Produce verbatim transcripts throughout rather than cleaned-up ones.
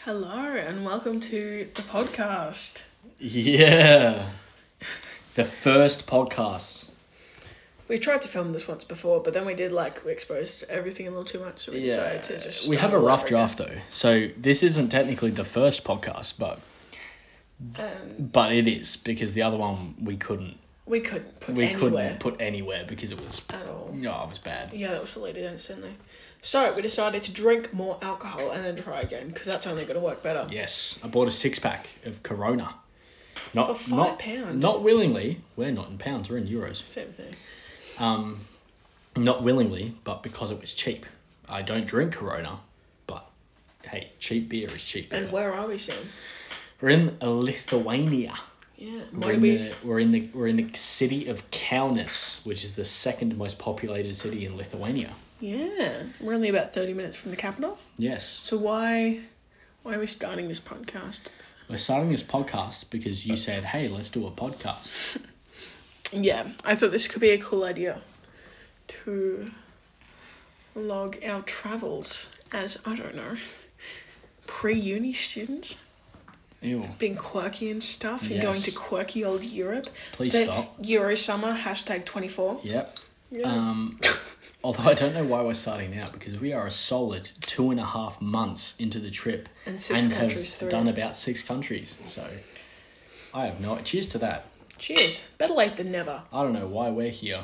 Hello and welcome to the podcast. Yeah. The first podcast. We tried to film this once before, but then we did like we exposed everything a little too much, so we decided to just. We start have a all rough over draft again. though, so this isn't technically the first podcast, but Um, but it is because the other one we couldn't we couldn't put we anywhere couldn't put anywhere because it was at all. no, it was bad. Yeah, that was deleted instantly. So we decided to drink more alcohol and then try again because that's only going to work better. Yes, I bought a six pack of Corona. Not For five not pounds. not willingly. We're not in pounds. We're in euros. Same thing. Um, not willingly, but because it was cheap. I don't drink Corona, but hey, cheap beer is cheap beer. And where are we soon? We're in Lithuania. Yeah. We're Might in, be. the, we're in the we're in the city of Kaunas, which is the second most populated city in Lithuania. Yeah. We're only about thirty minutes from the capital. Yes. So why, why are we starting this podcast? We're starting this podcast because you said, hey, let's do a podcast. Yeah, I thought this could be a cool idea to log our travels as, I don't know, pre-uni students, Ew. being quirky and stuff, and Yes. going to quirky old Europe. Please The stop. Euro summer, hashtag twenty-four. Yep. Yeah. Um, although I don't know why we're starting now, because we are a solid two and a half months into the trip and six and countries have through. done about six countries. So I have no... Cheers to that. Cheers. Better late than never. I don't know why we're here.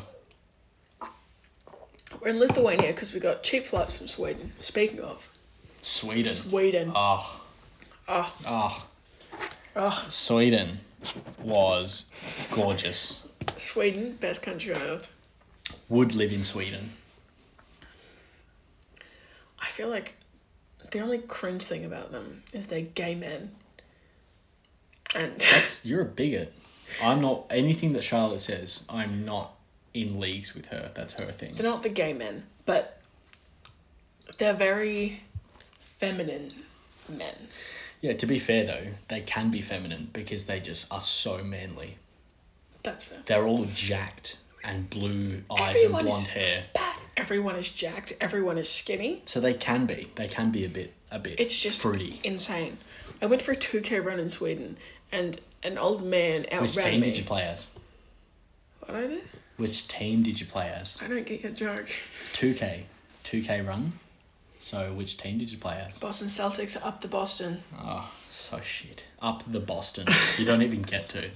We're in Lithuania because we got cheap flights from Sweden. Speaking of. Sweden. Sweden. Oh. Oh. Oh. Oh. Sweden was gorgeous. Sweden, best country on earth. Would live in Sweden. I feel like the only cringe thing about them is they're gay men. And That's you're a bigot. I'm not anything that Charlotte says. I'm not in leagues with her. That's her thing. they're not the gay men, but they're very feminine men. Yeah, to be fair though, they can be feminine because they just are so manly. That's fair. They're all jacked and blue eyes Everyone and blonde is hair. bad. Everyone is jacked. Everyone is skinny. So they can be. They can be a bit a bit It's just fruity. insane. I went for a two K run in Sweden, and an old man outran Which team me. did you play as? What I did? Which team did you play as? I don't get your joke. two K. two K run. So which team did you play as? Boston Celtics are up the Boston. Oh, so shit. Up the Boston. You don't even get to.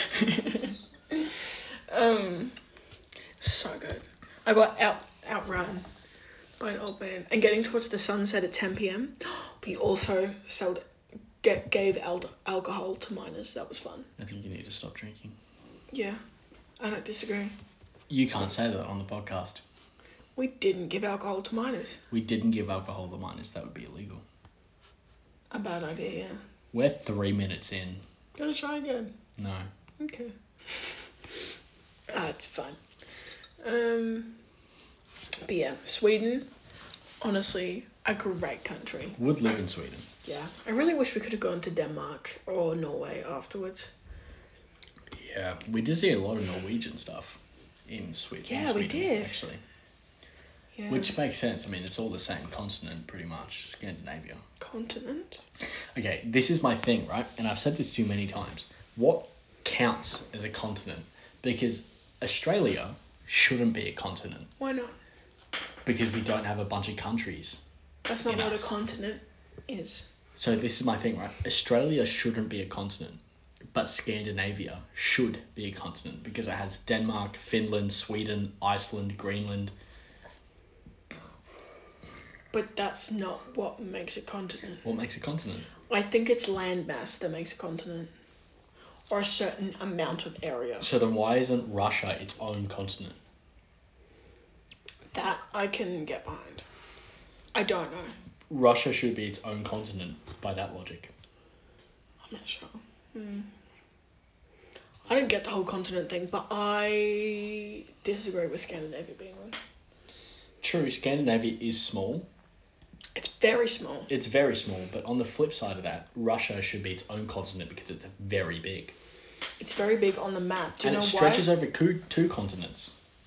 um, so good. I got out outrun by an old man, and getting towards the sunset at ten p.m. We also sold, get, gave al- alcohol to minors. That was fun. I think you need to stop drinking. Yeah, I don't disagree. You can't say that on the podcast. We didn't give alcohol to minors. We didn't give alcohol to minors. That would be illegal. A bad idea, yeah. We're three minutes in. Gonna try again. No. Okay. Ah, it's fine. Um, but yeah, Sweden, honestly, a great country. Would live in Sweden. Yeah, I really wish we could have gone to Denmark or Norway afterwards. Yeah. We did see a lot of Norwegian stuff in Sweden. Yeah, in we Sweden, did. Actually. Yeah. Which makes sense. I mean, it's all the same continent, pretty much. Scandinavia. Continent? Okay, this is my thing, right? And I've said this to you many times. What counts as a continent? Because Australia shouldn't be a continent. Why not? Because we don't have a bunch of countries. That's not in what us. a continent is. So this is my thing, right? Australia shouldn't be a continent, but Scandinavia should be a continent because it has Denmark, Finland, Sweden, Iceland, Greenland. But that's not what makes a continent. What makes a continent? I think it's landmass that makes a continent. Or a certain amount of area. So then why isn't Russia its own continent? That I can get behind. I don't know. Russia should be its own continent by that logic. I'm not sure. Hmm. I don't get the whole continent thing, but I disagree with Scandinavia being one. True, Scandinavia is small. It's very small. It's very small, but on the flip side of that, Russia should be its own continent because it's very big. It's very big on the map. Do you and know it stretches why? over two, two continents.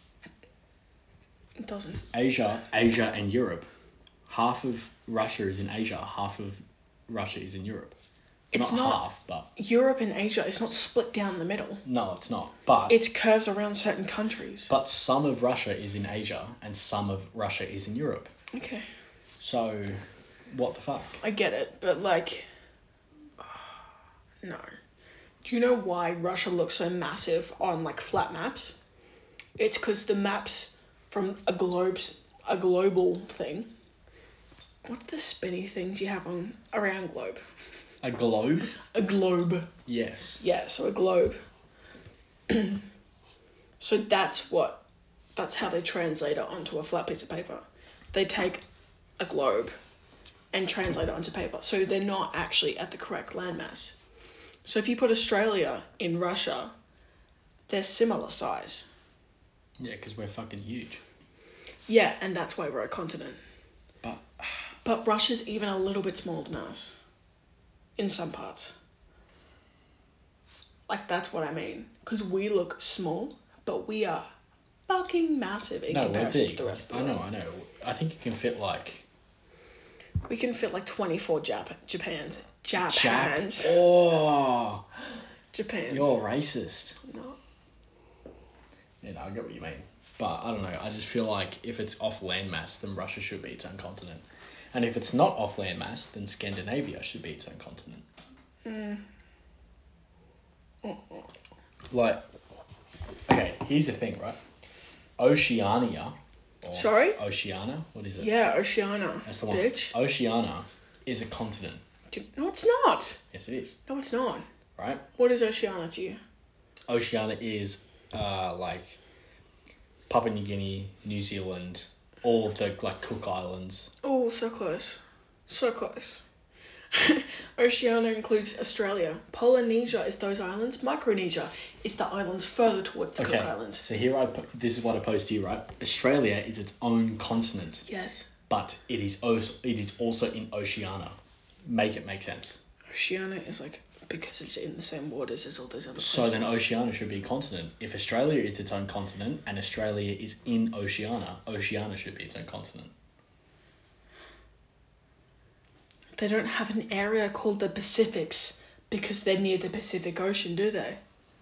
It doesn't. Asia, Asia and Europe. Half of Russia is in Asia, half of Russia is in Europe. It's not, not half, but Europe and Asia. It's not split down the middle. no, it's not. But It's curves around certain countries. but some of Russia is in Asia and some of Russia is in Europe. Okay. So, what the fuck? I get it, but like, no. Do you know why Russia looks so massive on like flat maps? It's because the maps from a globe's a global thing. What's the spinny things you have on around globe? A globe? A globe. Yes. Yeah, so a globe. So that's what, that's how they translate it onto a flat piece of paper. They take a globe and translate it onto paper. So they're not actually at the correct landmass. So if you put Australia in Russia, they're similar size. Yeah, because we're fucking huge. Yeah, and that's why we're a continent. But But Russia's even a little bit smaller than us. In some parts. Like, that's what I mean. Because we look small, but we are fucking massive in no, we're comparison big. to the rest of the I world. know, I know. I think you can fit like We can fit like twenty-four Jap- Japans. Jap. Japans. Oh, Japans. you're racist. No. Yeah, no, I get what you mean. But I don't know. I just feel like if it's off landmass, then Russia should be its own continent. And if it's not off landmass, then Scandinavia should be its own continent. Mm. Like, okay, here's the thing, right? Oceania. Or Sorry? Oceania? What is it? Yeah, Oceania. That's the one. Bitch. Oceania is a continent. No, it's not. Yes, it is. No, it's not. Right? What is Oceania to you? Oceania is, uh, like, Papua New Guinea, New Zealand, all of the, like, Cook Islands. Oh, so close. So close. Oceania includes Australia. Polynesia is those islands. Micronesia is the islands further towards the Okay, Cook Islands. so here I put, this is what I posed to you, right? Australia is its own continent, Yes. but it is also, it is also in Oceania. Make it make sense. Oceania is like, because it's in the same waters as all those other places. So then Oceania should be a continent. If Australia is its own continent and Australia is in Oceania, Oceania should be its own continent. They don't have an area called the Pacifics because they're near the Pacific Ocean, do they?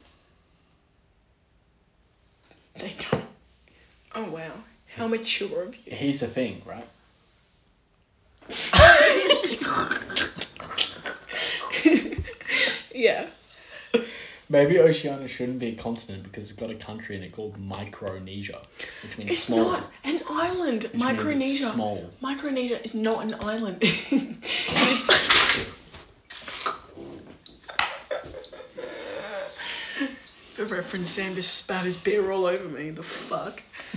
They don't. Oh, wow. How mature of you. Here's the thing, right? Yeah. Maybe Oceania shouldn't be a continent because it's got a country in it called Micronesia, which means It's small. not an island. Which means it's Micronesia. small. Micronesia is not an island. It is- For reference, Sam just spat his beer all over me. The fuck?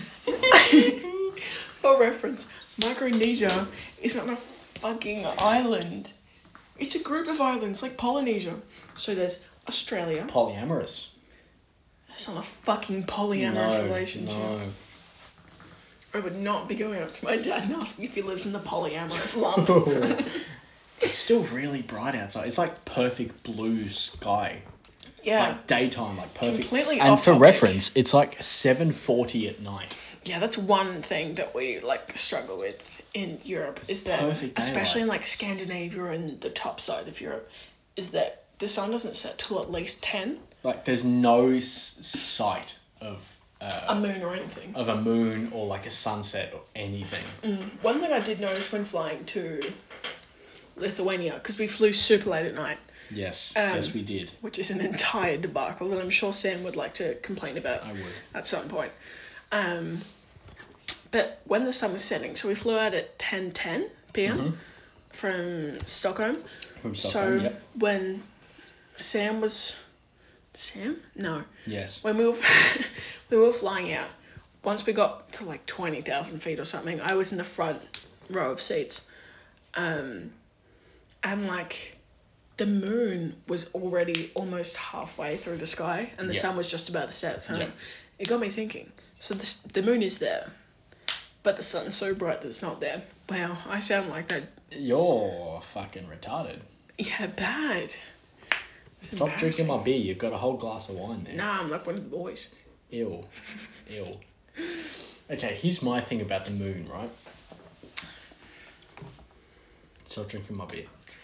For reference, Micronesia is not a fucking island. It's a group of islands like Polynesia. So there's Australia. Polyamorous. That's not a fucking polyamorous no, relationship. No. I would not be going up to my dad and asking if he lives in the polyamorous lump. It's still really bright outside. It's like perfect blue sky. Yeah. Like daytime, like perfect. Completely and off for topic. reference, it's like seven forty at night. Yeah, that's one thing that we like struggle with in Europe is that, perfect especially daylight. in like Scandinavia and the top side of Europe, is that the sun doesn't set till at least ten. Like there's no s- sight of uh, A moon or anything. of a moon or like a sunset or anything. Mm. One thing I did notice when flying to Lithuania, because we flew super late at night, Yes, Um, yes we did. which is an entire debacle that I'm sure Sam would like to complain about I would. at some point. Um, but when the sun was setting, so we flew out at ten ten p.m. Mhm. from Stockholm. From Stockholm, so yep. when Sam was... Sam? No. Yes. When we were, we were flying out, once we got to like twenty thousand feet or something, I was in the front row of seats. Um, and like... The moon was already almost halfway through the sky, and the Yeah. sun was just about to set. So Yeah. it got me thinking. So this, the moon is there, but the sun's so bright that it's not there. Wow, I sound like that. You're fucking retarded. Yeah, bad. It's Stop drinking my embarrassing. beer. You've got a whole glass of wine there. Nah, I'm like one of the boys. Ew. Ew. Okay, here's my thing about the moon, right? Stop drinking my beer.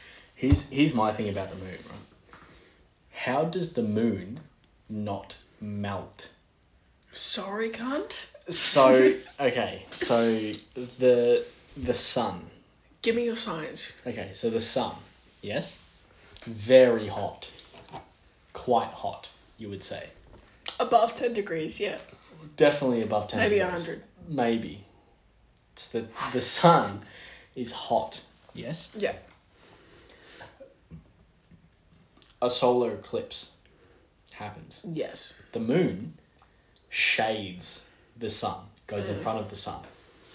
Here's here's my thing about the moon, right? How does the moon not melt? Sorry, cunt. So okay, so the the sun. Give me your science. Okay, so the sun, yes, very hot, quite hot, you would say. Above ten degrees, yeah. Definitely above ten. Maybe degrees. one hundred. Maybe. It's the the sun is hot, yes. Yeah. A solar eclipse happens. Yes. The moon shades the sun, goes in Mm. front of the sun.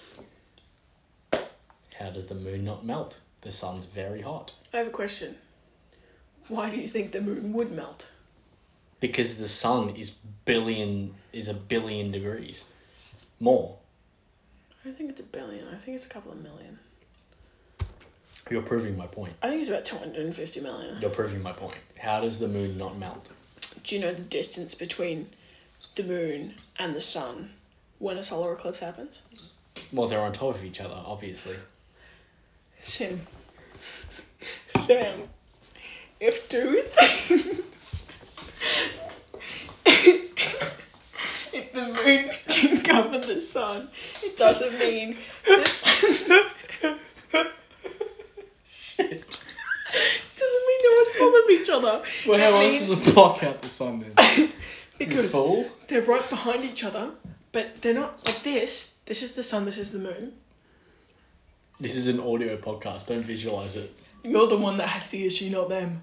How does the moon not melt? The sun's very hot. I have a question. Why do you think the moon would melt? Because the sun is billion is a billion degrees more. I don't think it's a billion. I think it's a couple of million. You're proving my point. I think it's about two hundred fifty million. You're proving my point. How does the moon not melt? Do you know the distance between the moon and the sun when a solar eclipse happens? Well, they're on top of each other, obviously. Sam. Sam. If two things... if the moon can cover the sun, it doesn't mean this... Shit. It doesn't mean they're on top of each other. Well, how It else means- does it block out the sun then? Because You fool? they're right behind each other, but they're not like this. This is the sun, this is the moon. This is an audio podcast. Don't visualize it. You're the one that has the issue, not them.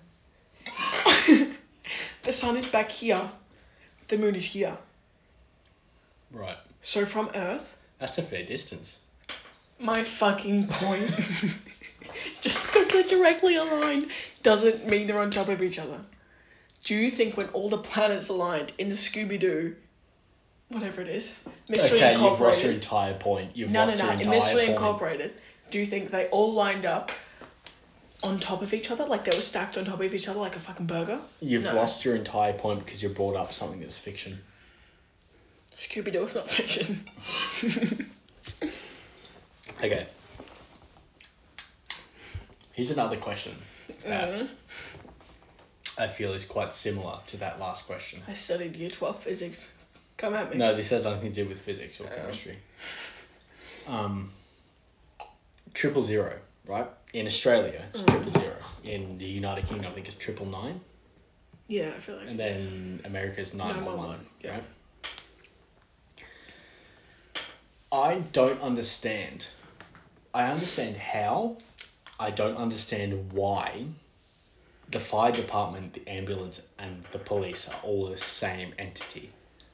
The sun is back here. The moon is here. Right. So from Earth, That's a fair distance. my fucking point. Just because they're directly aligned doesn't mean they're on top of each other. Do you think when all the planets aligned in the Scooby-Doo, whatever it is, Mystery Okay, you've lost your Incorporated... entire point. You've No, lost no, no. your In entire Mystery point. Incorporated, do you think they all lined up on top of each other? Like they were stacked on top of each other like a fucking burger? You've No. lost your entire point because you brought up something that's fiction. Scooby-Doo is not fiction. Okay. Here's another question that Mm. I feel is quite similar to that last question. I studied year twelve physics. Come at me. No, this has nothing to do with physics or Oh. chemistry. Um, triple zero, right? In Australia, it's Mm. triple zero. In the United Kingdom, I think it's triple nine. Yeah, I feel like And it is. then America's nine one one, nine one one, yeah. right? I don't understand. I understand how. I don't understand why the fire department, the ambulance, and the police are all the same entity.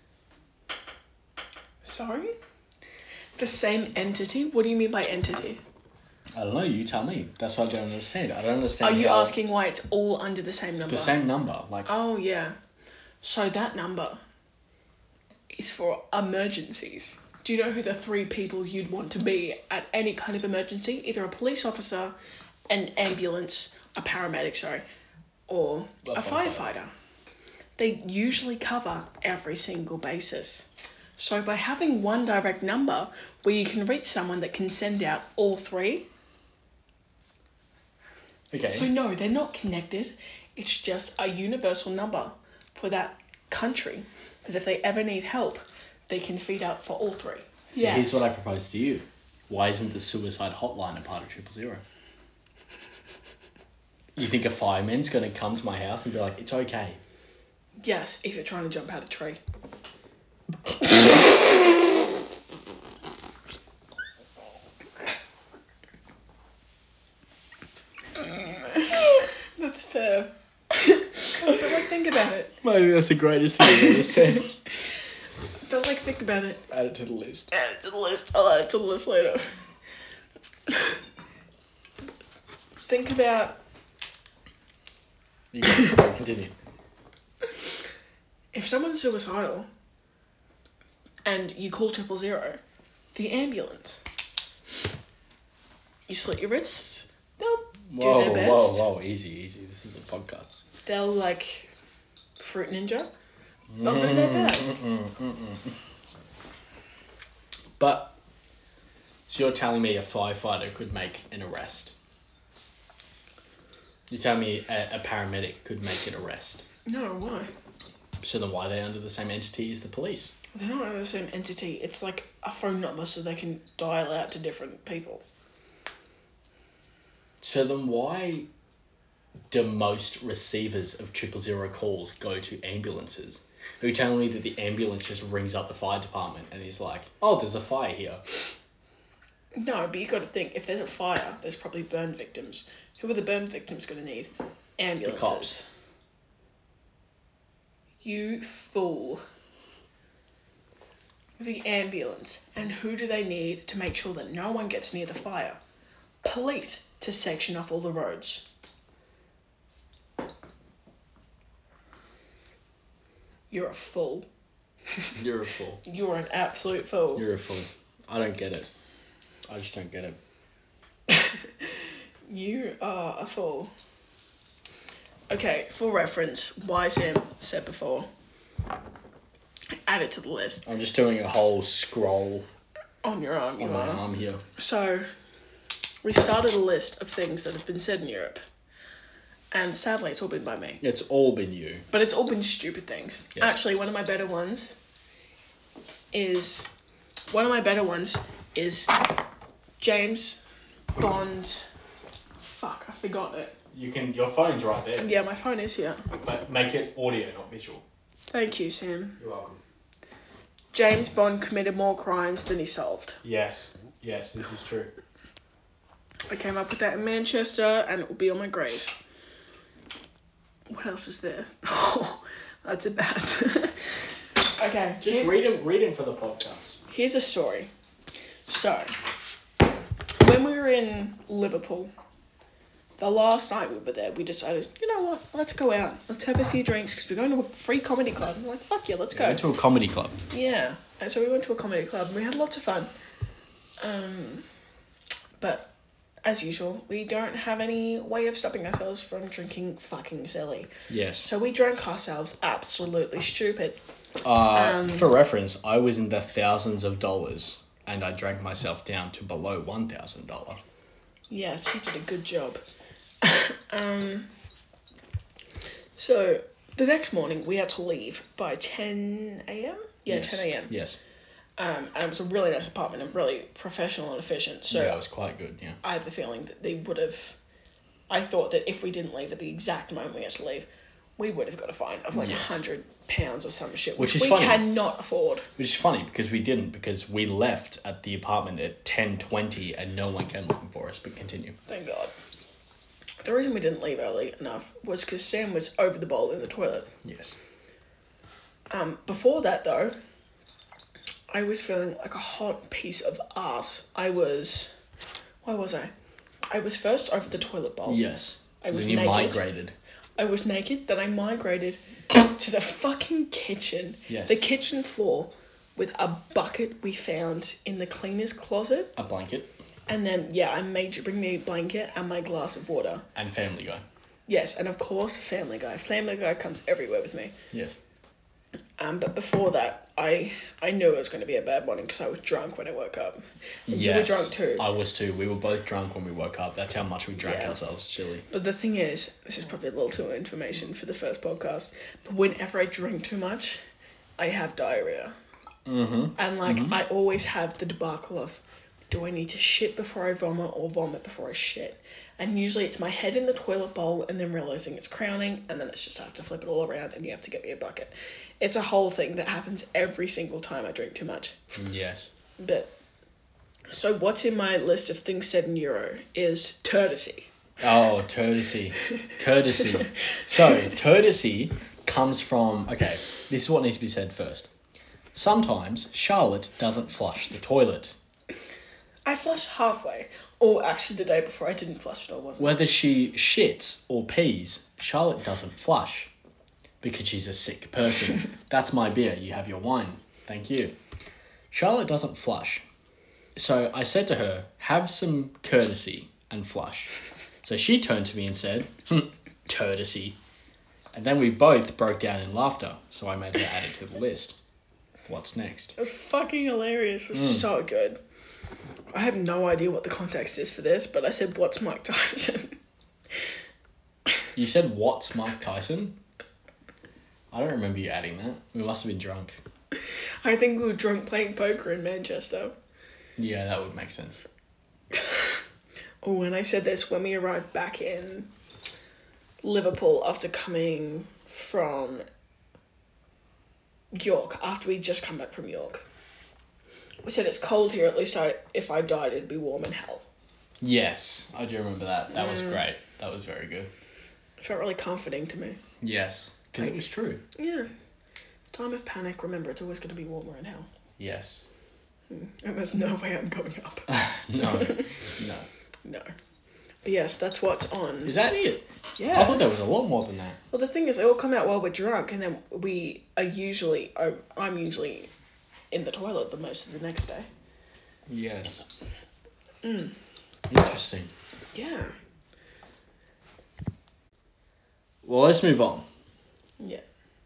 Sorry? The same entity? What do you mean by entity? I don't know, you tell me. That's what I don't understand. I don't understand Are you how asking why it's all under the same number? the same number. Like, Oh, yeah. So that number is for emergencies. Do you know who the three people you'd want to be at any kind of emergency? Either a police officer, an ambulance, a paramedic, sorry, or A a firefighter. firefighter. They usually cover every single basis. So by having one direct number where you can reach someone that can send out all three, okay. so no, they're not connected. It's just a universal number for that country. Because if they ever need help, they can feed out for all three. So Yes. here's what I propose to you. Why isn't the suicide hotline a part of triple zero? You think a fireman's going to come to my house and be like, it's okay? Yes, if you're trying to jump out a tree. That's fair. But like, think about it. Maybe that's the greatest thing I've ever said. But like, think about it. Add it to the list. Add it to the list. I'll add it to the list later. Think about You go, go, continue. if someone's suicidal and you call triple zero, the ambulance, you slit your wrists, they'll Whoa, do their best. whoa, whoa, easy, easy. This is a podcast. They'll like Fruit Ninja. They'll do their best. Mm, mm, mm, mm. But, so you're telling me a firefighter could make an arrest? You tell me a, a paramedic could make an arrest. No, why? So then why are they under the same entity as the police? They're not under the same entity. It's like a phone number so they can dial out to different people. So then why do most receivers of triple zero calls go to ambulances? Are you telling me that the ambulance just rings up the fire department and is like, oh, there's a fire here? No, but you got to think, if there's a fire, there's probably burn victims. Who are the burn victims going to need? Ambulances. The cops. You fool. The ambulance. And who do they need to make sure that no one gets near the fire? Police to section off all the roads. You're a fool. You're a fool. You're an absolute fool. You're a fool. I don't get it. I just don't get it. You are a fool. Okay, for reference, why Sam said before, add it to the list. I'm just doing a whole scroll On your arm, you on my are. arm here. So, we started a list of things that have been said in Europe. And sadly, it's all been by me. It's all been you. But it's all been stupid things. Yes. Actually, one of my better ones is... One of my better ones is James Bond... Fuck, I forgot it. You can. Your phone's right there. Yeah, my phone is here. But make it audio, not visual. Thank you, Sam. You're welcome. James Bond committed more crimes than he solved. Yes. Yes, this is true. I came up with that in Manchester, and it will be on my grave. What else is there? Oh, that's a bad. Okay. Just here's, read it. Read it for the podcast. Here's a story. So, when we were in Liverpool, the last night we were there, we decided, you know what, let's go out. Let's have a few drinks, because we're going to a free comedy club. And we're like, fuck yeah, let's go. We went to a comedy club. Yeah. And so we went to a comedy club, and we had lots of fun. Um, but, as usual, we don't have any way of stopping ourselves from drinking fucking silly. Yes. So we drank ourselves absolutely stupid. Uh, Um, for reference, I was in the thousands of dollars, and I drank myself down to below one thousand dollars. Yes, he did a good job. um, so, the next morning, we had to leave by ten a.m.? Yeah, Yes. ten a.m. Yes. Um, and it was a really nice apartment and really professional and efficient. So yeah, it was quite good, yeah. I have the feeling that they would have... I thought that if we didn't leave at the exact moment we had to leave, we would have got a fine of like a Yeah. hundred pounds or some shit, Which which, is we funny. cannot afford. Which is funny, because we didn't, because we left at the apartment at ten twenty, and no one came looking for us, but continue. Thank God. The reason we didn't leave early enough was because Sam was over the bowl in the toilet. Yes. Um, before that, though, I was feeling like a hot piece of ass. I was... Where was I? I was first over the toilet bowl. Yes. I was then you naked. migrated. I was naked, then I migrated to the fucking kitchen. Yes. The kitchen floor with a bucket we found in the cleaner's closet. A blanket. And then, yeah, I made you bring me a blanket and my glass of water. And Family Guy. Yes, and of course, Family Guy. Family Guy comes everywhere with me. Yes. Um, but before that, I I knew it was going to be a bad morning because I was drunk when I woke up. And Yes. you were drunk too. I was too. We were both drunk when we woke up. That's how much we drank Yeah. ourselves, silly. But the thing is, this is probably a little too much information for the first podcast, but whenever I drink too much, I have diarrhea. Mm-hmm. And, like, Mhm. I always have the debacle of, do I need to shit before I vomit or vomit before I shit? And usually it's my head in the toilet bowl and then realising it's crowning, and then it's just I have to flip it all around and you have to get me a bucket. It's a whole thing that happens every single time I drink too much. Yes. But, so what's in my list of things said in Euro is courtesy. Oh, courtesy. Courtesy. So, courtesy comes from... Okay, this is what needs to be said first. Sometimes Charlotte doesn't flush the toilet. I flushed halfway. Or actually the day before I didn't flush at all, wasn't Whether she shits or pees, Charlotte doesn't flush. Because she's a sick person. That's my beer. You have your wine. Thank you. Charlotte doesn't flush. So I said to her, have some courtesy and flush. So she turned to me and said, hm, courtesy. And then we both broke down in laughter. So I made her add it to the list. What's next? it? It was fucking hilarious. It was Mm. so good. I have no idea what the context is for this, but I said, what's Mike Tyson? You said, what's Mike Tyson? I don't remember you adding that. We must have been drunk. I think we were drunk playing poker in Manchester. Yeah, that would make sense. Oh, and I said this when we arrived back in Liverpool after coming from York, after we'd just come back from York. We said it's cold here, at least I, if I died, it'd be warm in hell. Yes, I do remember that. That Mm. was great. That was very good. It felt really comforting to me. Yes, because Like, it was true. Yeah. Time of panic, remember, it's always going to be warmer in hell. Yes. Mm. And there's no way I'm going up. no, no. No. But yes, that's what's on. Is that it? Yeah. I thought there was a lot more than that. Well, the thing is, they all come out while we're drunk, and then we are usually, I, I'm usually in the toilet the most of the next day. Yes. Mm. Interesting. Yeah. Well, let's move on. Yeah.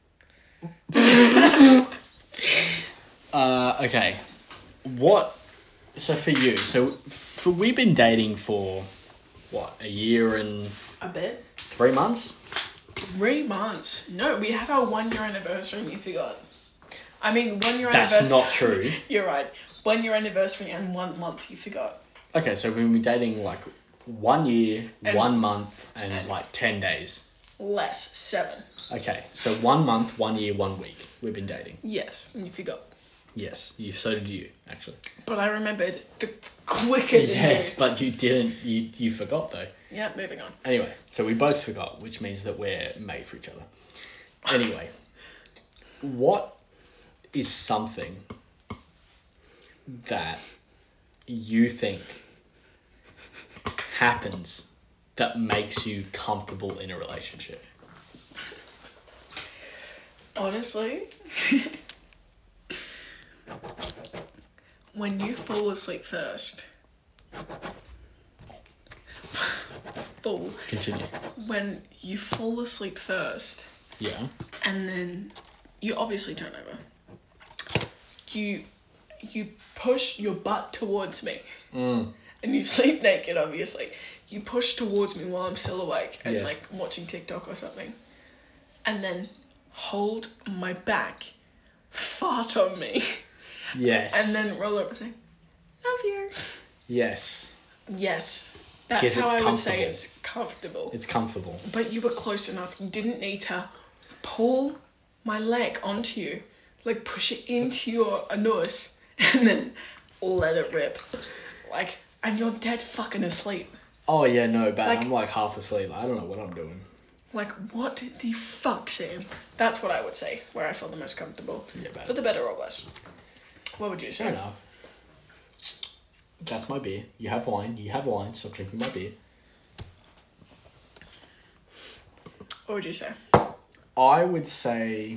uh, okay. What? So for you, so for we've been dating for what, a year and A bit. three months? Three months. No, we had our one year anniversary and you forgot. I mean, one year That's anniversary. not true. You're right. One year anniversary and one month you forgot. Okay, so we've been dating like one year, And- one month, and, and- like ten days. Less. Seven. Okay, so one month, one year, one week we've been dating. Yes, and you forgot. Yes, you. So did you, actually. But I remembered the quicker than Yes, you. but you didn't. You you forgot though. Yeah, moving on. Anyway, so we both forgot, which means that we're made for each other. Anyway, what is something that you think happens that makes you comfortable in a relationship? Honestly, when you fall asleep first, fall, Continue. when you fall asleep first, Yeah. and then you obviously turn over, you you push your butt towards me, Mm. and you sleep naked, obviously. You push towards me while I'm still awake and Yes. like watching TikTok or something, and then hold my back, fart on me, Yes. and then roll over and say, "Love you." Yes. Yes, that's Because how it's I would say comfortable. it's comfortable. It's comfortable. But you were close enough. You didn't need to pull my leg onto you, like push it into your anus, and then let it rip. Like, and you're dead fucking asleep. Oh yeah, no, but Like- I'm like half asleep. I don't know what I'm doing. Like, what the fuck, Sam? That's what I would say, where I feel the most comfortable. Yeah, but For the better or worse. What would you say? fair enough. That's my beer. You have wine. You have wine. Stop drinking my beer. What would you say? I would say.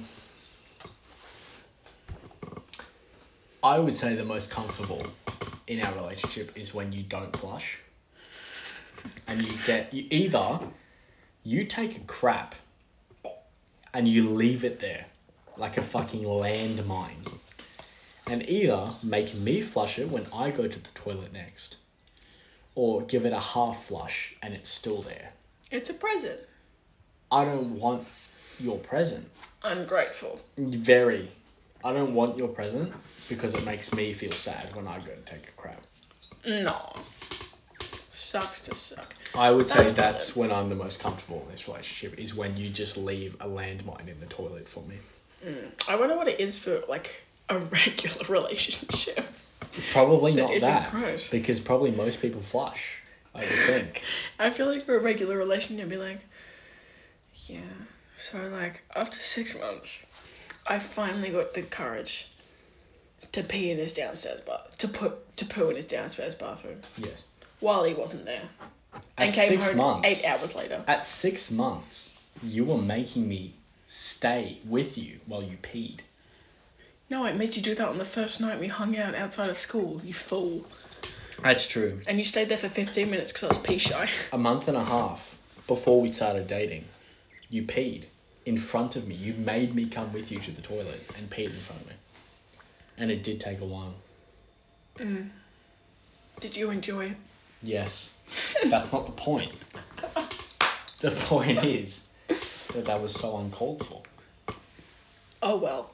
I would say the most comfortable in our relationship is when you don't flush, and you get you either you take a crap, and you leave it there, like a fucking landmine, and either make me flush it when I go to the toilet next, or give it a half flush and it's still there. It's a present. I don't want your present. Ungrateful. Very. I don't want your present because it makes me feel sad when I go to take a crap. No. Sucks to suck. I would say That's that's valid. when I'm the most comfortable in this relationship, is when you just leave a landmine in the toilet for me. Mm. I wonder what it is for, like, a regular relationship. Probably That not isn't that. gross. Because probably most people flush, I would think. I feel like for a regular relationship, you'd be like, yeah. So, like, after six months, I finally got the courage to pee in his downstairs bath, to put to poo in his downstairs bathroom Yes. while he wasn't there, At and came six home months. eight hours later. At six months, you were making me stay with you while you peed. No, I made you do that on the first night we hung out outside of school. You fool. That's true. And you stayed there for fifteen minutes because I was pee shy. A month and a half before we started dating, you peed in front of me. You made me come with you to the toilet and peed in front of me. And it did take a while. Mm. Did you enjoy it? Yes. That's not the point. The point is that that was so uncalled for. Oh well.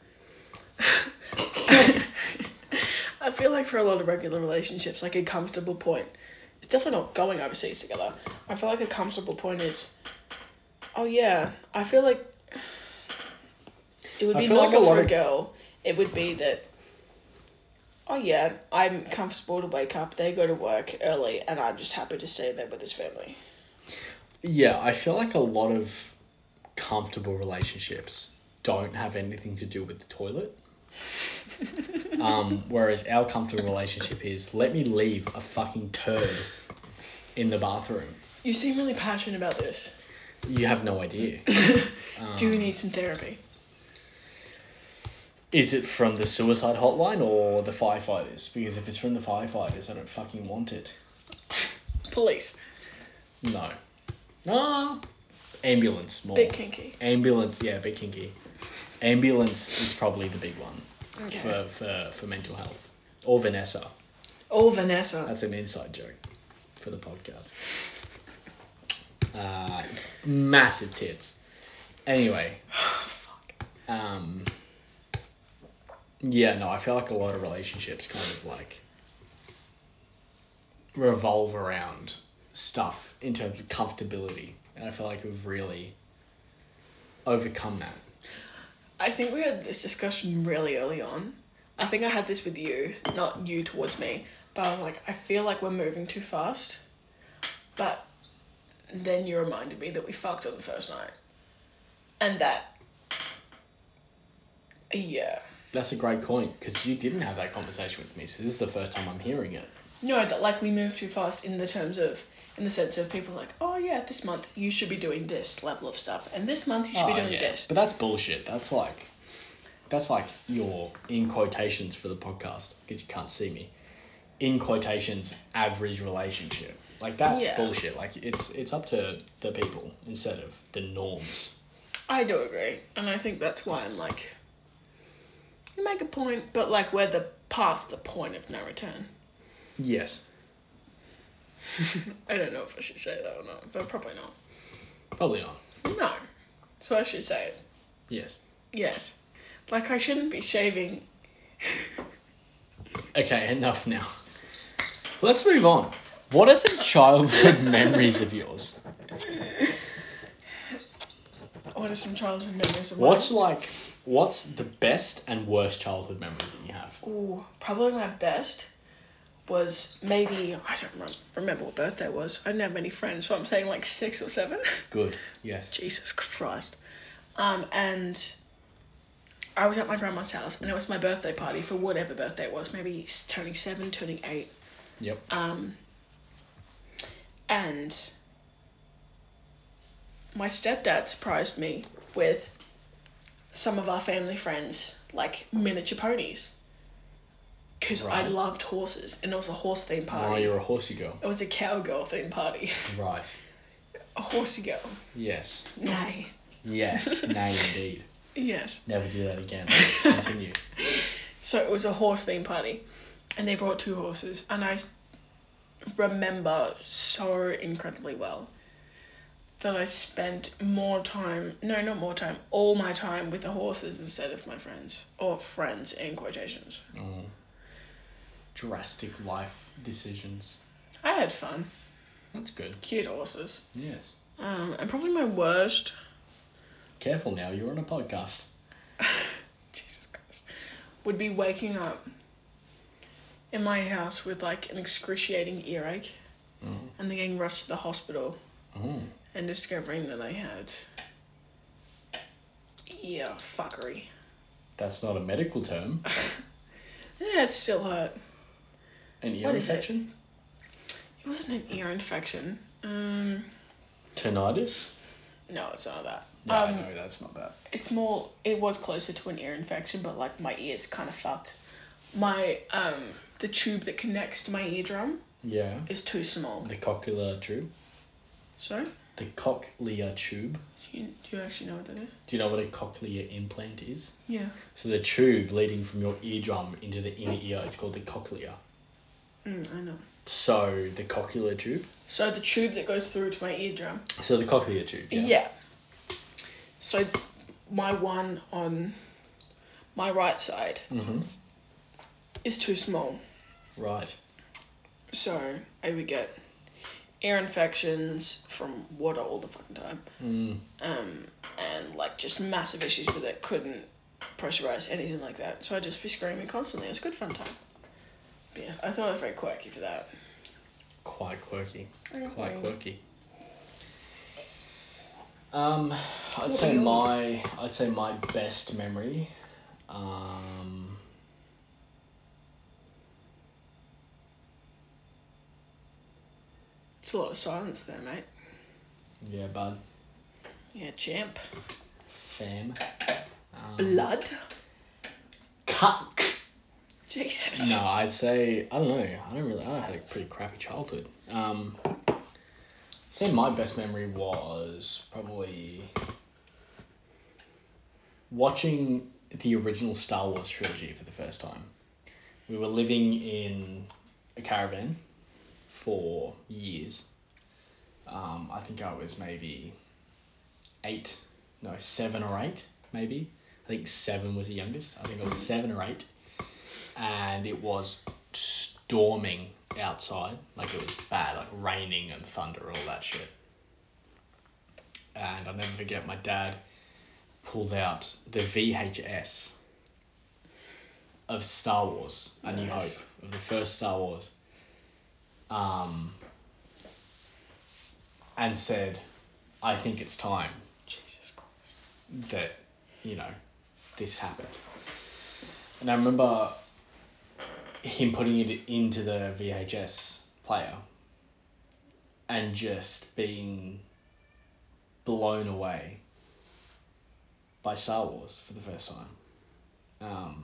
I feel like for a lot of regular relationships, like a comfortable point, it's definitely not going overseas together. I feel like a comfortable point is, oh yeah, I feel like it would I be feel like normal a lot for a of- girl. It would be that, oh yeah, I'm comfortable to wake up, they go to work early, and I'm just happy to stay there with his family. Yeah, I feel like a lot of comfortable relationships don't have anything to do with the toilet. Um, whereas our comfortable relationship is, let me leave a fucking turd in the bathroom. You seem really passionate about this. You have no idea. Um, Do you need some therapy? Is it from the suicide hotline or the firefighters? Because if it's from the firefighters, I don't fucking want it. Police. No. No. Ambulance more. Bit kinky. Ambulance, yeah, bit kinky. Ambulance is probably the big one Okay. for, for, for mental health. Or Vanessa. Oh, Vanessa. That's an inside joke for the podcast. Uh, massive tits. Anyway. Fuck. Um, yeah, no, I feel like a lot of relationships kind of like revolve around stuff in terms of comfortability. And I feel like we've really overcome that. I think we had this discussion really early on. I think I had this with you, not you towards me, but I was like, I feel like we're moving too fast. But then you reminded me that we fucked on the first night. And that, yeah. That's a great point, because you didn't have that conversation with me, so this is the first time I'm hearing it. No, that like we moved too fast in the terms of, in the sense of people like, oh yeah, this month you should be doing this level of stuff, and this month you should be Oh, doing yeah. this. But that's bullshit. That's like, that's like your, in quotations for the podcast, because you can't see me, in quotations, average relationship. Like, that's Yeah. bullshit. Like, it's it's up to the people instead of the norms. I do agree, and I think that's why I'm like, you make a point, but like we're the past the point of no return. Yes. I don't know if I should say that or not, but probably not. Probably not. No. So I should say it. Yes. Yes. Like I shouldn't be shaving. Okay, enough now. Let's move on. What are some childhood memories of yours? What are some childhood memories of What's mine? like, what's the best and worst childhood memory that you have? Ooh, probably my best was maybe, I don't rem- remember what birthday it was. I didn't have many friends, so I'm saying like six or seven. Good. Yes. Jesus Christ. Um, and I was at my grandma's house, and it was my birthday party for whatever birthday it was. Maybe turning seven, turning eight. Yep. Um, and my stepdad surprised me with some of our family friends, like miniature ponies. Because I Right. loved horses, and it was a horse themed Oh, party. you're a horsey girl. It was a cowgirl themed party. Right. A horsey girl. Yes. Nay. Yes. Nay, indeed. Yes. Never do that again. Continue. So it was a horse themed party, and they brought two horses, and I s- remember so incredibly well that I spent more time, no, not more time, all my time with the horses instead of my friends, or friends in quotations. Oh. Drastic life decisions. I had fun. That's good. Cute horses. Yes. Um, and probably my worst. Careful now, you're on a podcast. Jesus Christ. Would be waking up in my house with like an excruciating earache, Oh. and then getting rushed to the hospital Oh. and discovering that I had ear fuckery. That's not a medical term. Yeah, it still hurt. An ear What is it? infection? It wasn't an ear infection. Um, Tinnitus? no, it's not that. Yeah, um, I know, that's not that. It's more, it was closer to an ear infection, but like my ear's kind of fucked. My, um, the tube that connects to my eardrum Yeah. is too small. The cochlear tube? Sorry? The cochlear tube? Do you, do you actually know what that is? Do you know what a cochlear implant is? Yeah. So the tube leading from your eardrum into the inner ear is called the cochlea. Mm, I know. So the cochlear tube. So the tube that goes through to my eardrum. So the cochlear tube. Yeah. Yeah. So my one on my right side Mhm. is too small. Right. So I would get ear infections from water all the fucking time. Mm. Um, and like just massive issues with it. Couldn't pressurize anything like that. So I'd just be screaming constantly. It was a good fun time. But yes, I thought I was very quirky for that. Quite quirky. Okay. Quite quirky. Um, I'd What say are yours? my I'd say my best memory. Um. It's a lot of silence there, mate. Yeah, bud. Yeah, champ. Fam. Um, Blood. Cuck. Jesus. No, I'd say I don't know. I don't really. I had a pretty crappy childhood. Um, I'd say my best memory was probably watching the original Star Wars trilogy for the first time. We were living in a caravan for years. Um, I think I was maybe eight, no, seven or eight, maybe. I think seven was the youngest. I think I was seven or eight. And it was storming outside. Like, it was bad, like raining and thunder, all that shit. And I'll never forget, my dad pulled out the V H S of Star Wars, A New Nice. Hope, of the first Star Wars. Um, and said, I think it's time Jesus Christ. that, you know, this happened. And I remember him putting it into the V H S player and just being blown away by Star Wars for the first time. Um,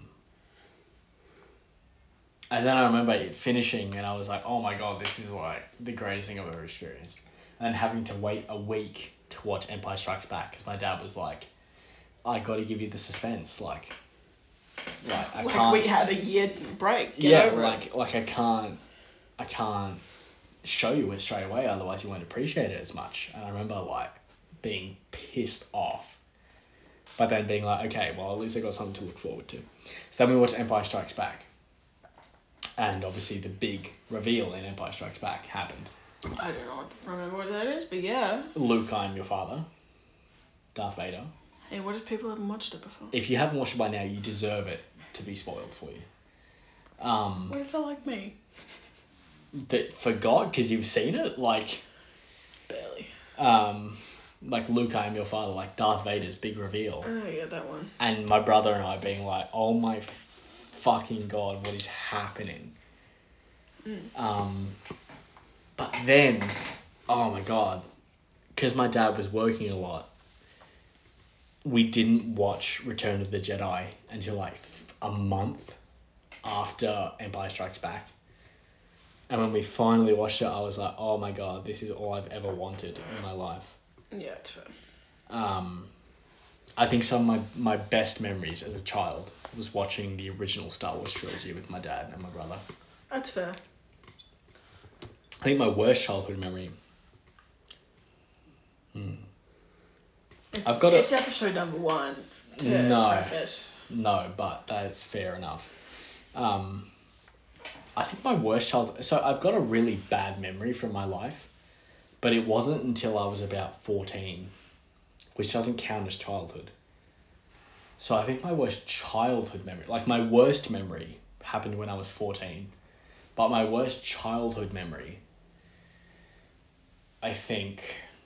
and then I remember it finishing and I was like, oh my god, this is like the greatest thing I've ever experienced. And then having to wait a week to watch Empire Strikes Back because my dad was like, I got to give you the suspense, like, like I Like can't. we had a year break. Get yeah, over like it. like I can't, I can't show you it straight away, otherwise you won't appreciate it as much. And I remember like being pissed off, but then being like, okay, well at least I got something to look forward to. So then we watched Empire Strikes Back, and obviously the big reveal in Empire Strikes Back happened. I don't know what, remember what that is, but yeah. Luke, I am your father. Darth Vader. Hey, what if people haven't watched it before? If you haven't watched it by now, you deserve it to be spoiled for you. Um, What if they're like me? that forgot because you've seen it, like. Barely. Um, like Luke, I am your father, like Darth Vader's big reveal. Oh yeah, that one. And my brother and I being like, oh my fucking god, what is happening? Mm. Um, but then, oh my god, because my dad was working a lot, we didn't watch Return of the Jedi until like a month after Empire Strikes Back. And when we finally watched it, I was like, oh my god, this is all I've ever wanted in my life. Yeah, it's fair. Um, I think some of my, my best memories as a child was watching the original Star Wars trilogy with my dad and my brother. That's fair. I think my worst childhood memory... Hmm. It's, I've got a- it's episode number one to No. preface. No, but that's fair enough. Um, I think my worst childhood... So I've got a really bad memory from my life, but it wasn't until I was about fourteen, which doesn't count as childhood. So I think my worst childhood memory, like my worst memory happened when I was fourteen, but my worst childhood memory, I think,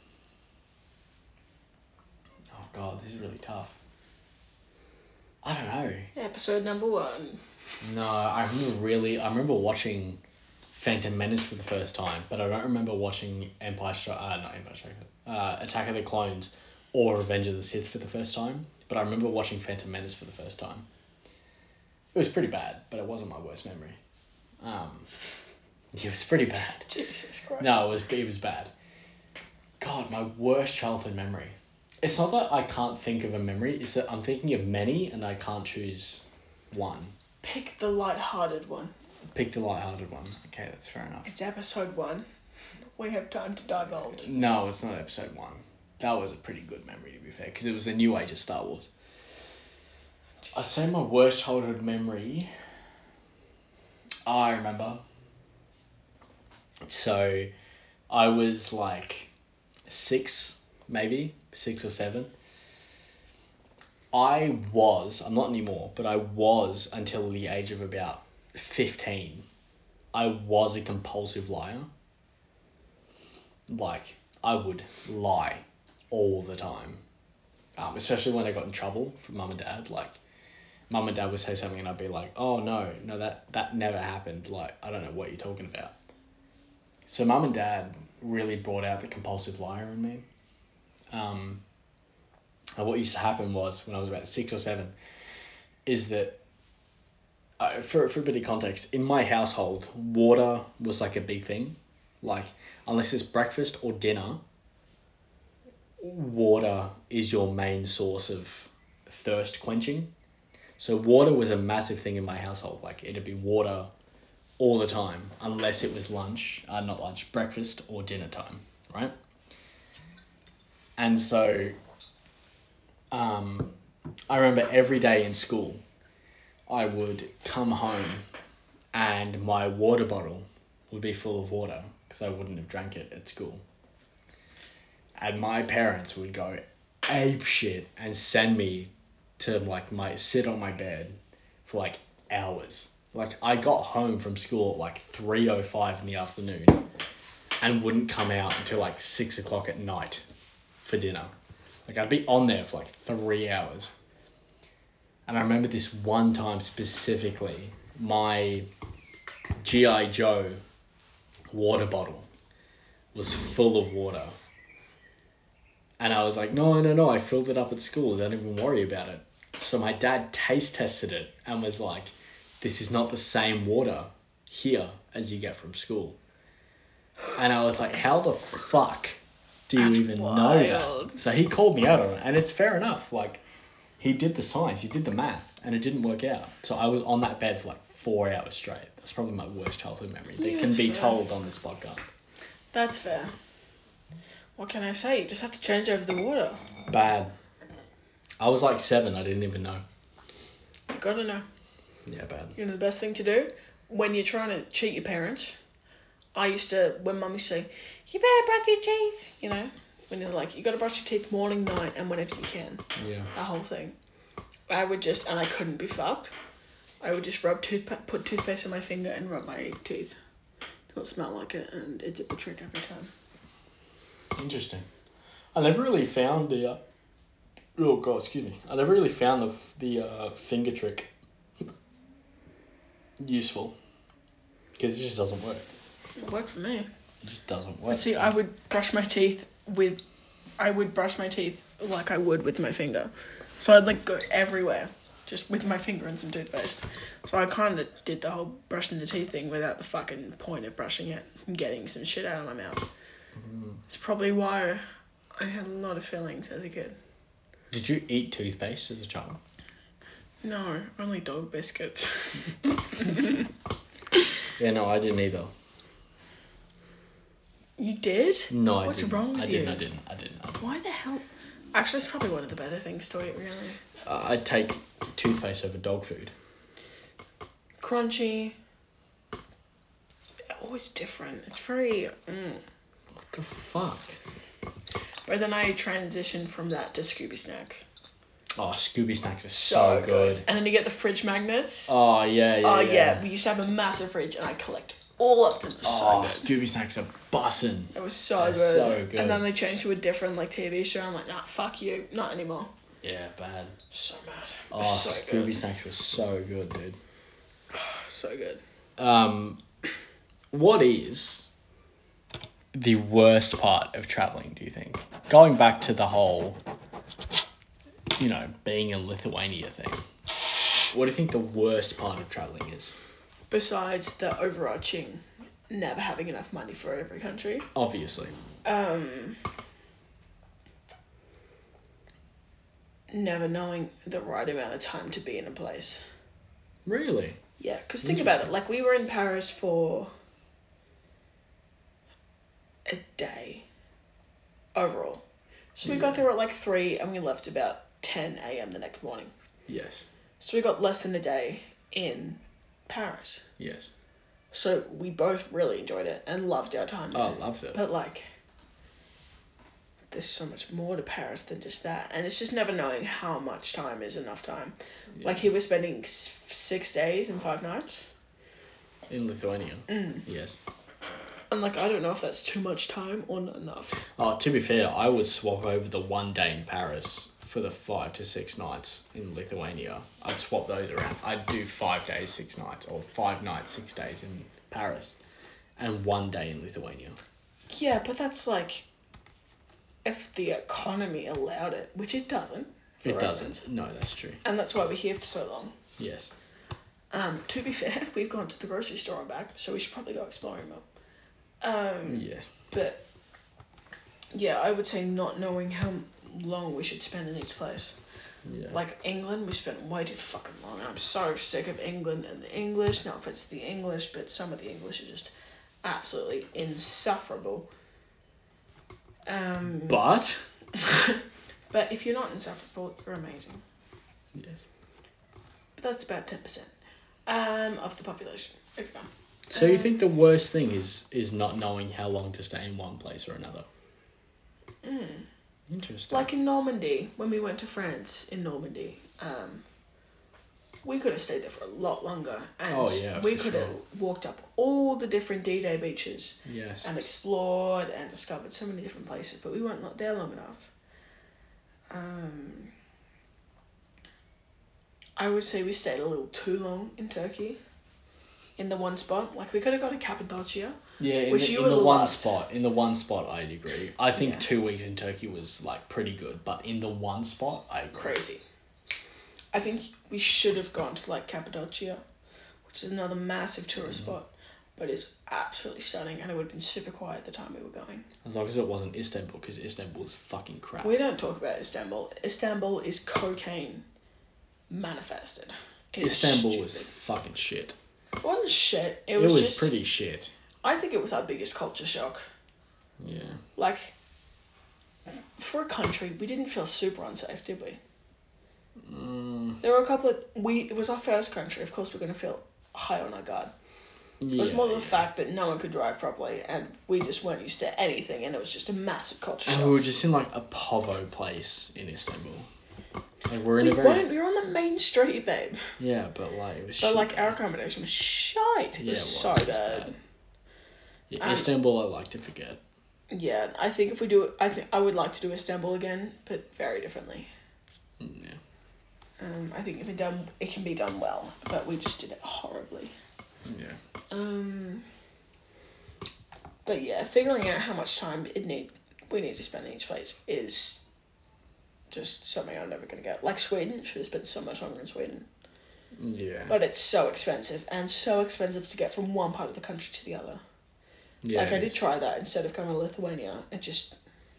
oh god, this is really tough. I don't know. Episode number one. No, I remember really, I remember watching Phantom Menace for the first time, but I don't remember watching Empire Strikes, uh, not Empire Strikes, uh, Attack of the Clones or Revenge of the Sith for the first time, but I remember watching Phantom Menace for the first time. It was pretty bad, but it wasn't my worst memory. Um, it was pretty bad. Jesus Christ. No, it was it was bad. God, my worst childhood memory. It's not that I can't think of a memory, it's that I'm thinking of many and I can't choose one. Pick the light-hearted one. Pick the lighthearted one. Okay, that's fair enough. It's episode one. We have time to divulge. No, it's not episode one. That was a pretty good memory, to be fair, because it was a new age of Star Wars. I'd say my worst childhood memory... Oh, I remember. So, I was like six, maybe, six or seven. I was, I'm not anymore, but I was until the age of about fifteen. I was a compulsive liar. Like, I would lie all the time. Um, especially when I got in trouble from mum and dad. Like, mum and dad would say something and I'd be like, oh, no, no, that, that never happened. Like, I don't know what you're talking about. So mum and dad really brought out the compulsive liar in me. Um, and what used to happen was, when I was about six or seven, is that, uh, for, for a bit of context, in my household, water was like a big thing. Like, unless it's breakfast or dinner, water is your main source of thirst quenching. So water was a massive thing in my household. Like, it'd be water all the time, unless it was lunch, uh, not lunch, breakfast or dinner time, right? And so, um, I remember every day in school, I would come home and my water bottle would be full of water because I wouldn't have drank it at school. And my parents would go ape shit and send me to like my sit on my bed for like hours. Like, I got home from school at like three oh five in the afternoon and wouldn't come out until like six o'clock at night for dinner. Like, I'd be on there for like three hours. And I remember this one time specifically, my G I Joe water bottle was full of water. And I was like, no, no, no, I filled it up at school. Don't even worry about it. So my dad taste tested it and was like, this is not the same water here as you get from school. And I was like, how the fuck do you That's even wild. know that? So he called me out on it. And it's fair enough. Like, he did the science, he did the math, and it didn't work out. So I was on that bed for like four hours straight. That's probably my worst childhood memory that Yeah, can that's be fair. told on this podcast. That's fair. What can I say? You just have to change over the water. Bad. I was like seven, I didn't even know. You gotta know. Yeah, bad. You know the best thing to do? When you're trying to cheat your parents, I used to, when mum used to say, you better brush your teeth, you know? When they're like, you gotta brush your teeth morning, night, and whenever you can. Yeah. That whole thing. I would just, and I couldn't be fucked, I would just rub tooth, put toothpaste on my finger and rub my teeth. It'll smell like it, and it did the trick every time. Interesting. I never really found the, uh, oh god, excuse me. I never really found the, the uh, finger trick useful. Because it just doesn't work. It worked for me. It just doesn't work. But see, I would brush my teeth with, I would brush my teeth like I would with my finger. So I'd like go everywhere, just with my finger and some toothpaste. So I kind of did the whole brushing the teeth thing without the fucking point of brushing it and getting some shit out of my mouth. Mm. It's probably why I had a lot of fillings as a kid. Did you eat toothpaste as a child? No, only dog biscuits. Yeah, no, I didn't either. You did? No, I What's didn't. wrong with I you? didn't, I didn't, I didn't. I didn't. Why the hell? Actually, it's probably one of the better things to eat, really. Uh, I'd take toothpaste over dog food. Crunchy. Always different. It's very... Mm. What the fuck? But then I transitioned from that to Scooby Snacks. Oh, Scooby Snacks is so, good. And then you get the fridge magnets. Oh, yeah, yeah, Oh, yeah. yeah. We used to have a massive fridge, and I collect all of them. Oh, So good. Scooby Snacks are bussin'. It was so They're good. so good. And then they changed to a different like T V show. I'm like, nah, fuck you. Not anymore. Yeah, bad. So mad. It Oh, was so Scooby good. Snacks was so good, dude. So good. Um, what is the worst part of traveling, do you think? Going back to the whole, you know, being in Lithuania thing. What do you think the worst part of traveling is? Besides the overarching never having enough money for every country. Obviously. Um, never knowing the right amount of time to be in a place. Really? Yeah, because think about it. Like, we were in Paris for a day overall. So we Yeah. got there at like three and we left about ten a.m. the next morning. Yes. So we got less than a day in Paris. Yes. So we both really enjoyed it and loved our time there. Oh, I loved it. But like, there's so much more to Paris than just that. And it's just never knowing how much time is enough time. Yeah. Like, here we're spending s- six days and five nights. In Lithuania. Mm. Yes. And like, I don't know if that's too much time or not enough. Oh, to be fair, I would swap over the one day in Paris for the five to six nights in Lithuania. I'd swap those around. I'd do five days, six nights, or five nights, six days in Paris, and one day in Lithuania. Yeah, but that's like, if the economy allowed it, which it doesn't. It reasons. doesn't. No, that's true. And that's why we're here for so long. Yes. Um, to be fair, we've gone to the grocery store and back, so we should probably go exploring more. Um, Yeah. But, yeah, I would say not knowing how long we should spend in each place. Yeah. Like, England, we spent way too fucking long. I'm so sick of England and the English. No offense to the English, but some of the English are just absolutely insufferable. Um, But. but if you're not insufferable, you're amazing. Yes. But that's about ten percent um, of the population. Over there. So you Um, think the worst thing is is not knowing how long to stay in one place or another? Mm. Interesting. Like in Normandy, when we went to France in Normandy, um, we could have stayed there for a lot longer, and Oh, yeah, we for could sure. have walked up all the different D-Day beaches Yes. and explored and discovered so many different places, but we weren't not there long enough. Um, I would say we stayed a little too long in Turkey. In the one spot, like we could have got to Cappadocia. Yeah, in Which the, you in would the one love. spot, in the one spot, I'd agree. I think Yeah. two weeks in Turkey was like pretty good, but in the one spot, I agree. Crazy. I think we should have gone to like Cappadocia, which is another massive tourist Mm-hmm. spot, but it's absolutely stunning, and it would have been super quiet at the time we were going. As long as it wasn't Istanbul, because Istanbul is fucking crap. We don't talk about Istanbul. Istanbul is cocaine manifested. It is Istanbul was stupid. fucking shit. It wasn't shit. It It was, was just. pretty shit. I think it was our biggest culture shock. Yeah. Like, for a country, we didn't feel super unsafe, did we? Mm, There were a couple of we. It was our first country. Of course, we're gonna feel high on our guard. yeah. It was more the yeah. fact that no one could drive properly, and we just weren't used to anything, and it was just a massive culture And shock. we were just in like a povo place in Istanbul. Like we're in We a very weren't. We were on the main street, babe. yeah, but like it was. But shit, like our man. accommodation was shite. It Yeah, was it was, so it was bad. bad. Yeah, Um, Istanbul, I like to forget. Yeah, I think if we do, I think I would like to do Istanbul again, but very differently. Mm, yeah. Um, I think if it done, it can be done well, but we just did it horribly. Yeah. Um. But yeah, figuring out how much time it need we need to spend in each place is just something I'm never gonna get. Like Sweden, should have spent so much longer in Sweden. Yeah. But it's so expensive, and so expensive to get from one part of the country to the other. yeah. like I it did is. try that instead of going to Lithuania. It just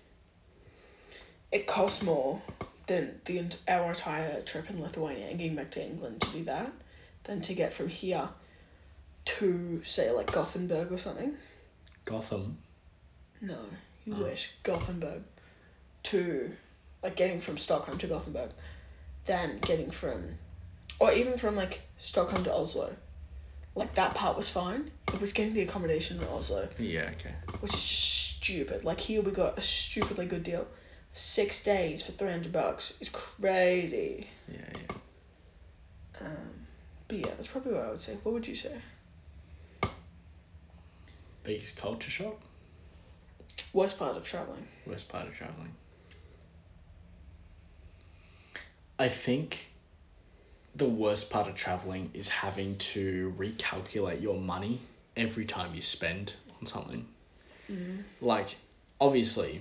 it costs more than the ent- our entire trip in Lithuania and getting back to England to do that than to get from here to say like Gothenburg or something. Gotham. No, you Oh. wish. Gothenburg to like getting from Stockholm to Gothenburg, than getting from, or even from like Stockholm to Oslo. Like that part was fine. It was getting the accommodation in Oslo, Yeah. Okay. which is just stupid. Like here we got a stupidly good deal. Six days for three hundred bucks is crazy. Yeah. Yeah. Um, but yeah, that's probably what I would say. What would you say? Biggest culture shock. Worst part of traveling? Worst part of traveling. I think the worst part of traveling is having to recalculate your money every time you spend on something. Mm. Like, obviously,